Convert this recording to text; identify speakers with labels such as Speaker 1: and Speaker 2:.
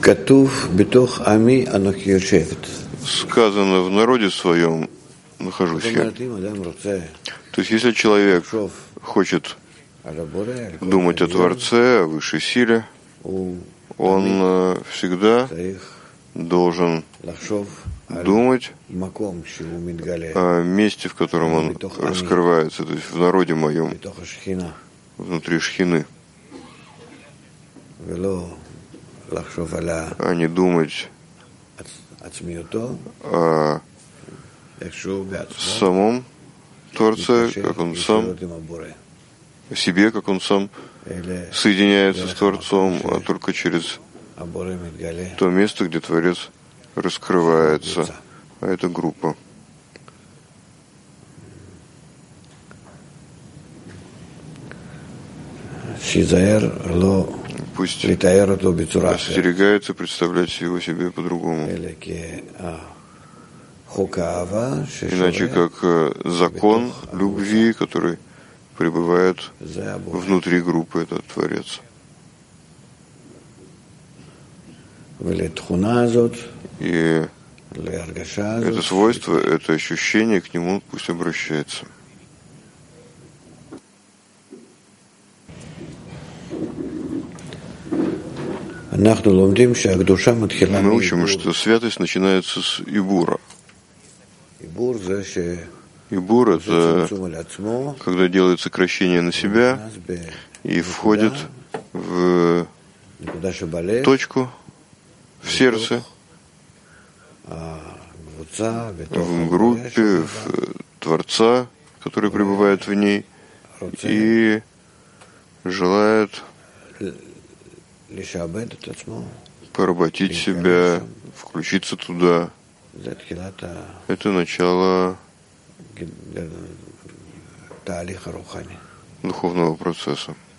Speaker 1: Сказано: в народе своем нахожусь я. То есть, если человек хочет думать о Творце, о высшей силе, он всегда должен думать о месте, в котором он раскрывается, то есть в народе моем, внутри шхины, а не думать о самом Творце, как он сам, о себе, как он сам соединяется с Творцом, а только через то место, где Творец раскрывается. А это группа. Пусть остерегается представлять его себе по-другому. Иначе как закон любви, который пребывает внутри группы, этот Творец. И это свойство, это ощущение, к нему пусть обращается. Мы учим, что святость начинается с Ибура. Ибур – это когда делает сокращение на себя и входит в точку, в сердце, в группе, в Творца, который пребывает в ней, и желает поработить себя, включиться туда. Это начало духовного процесса.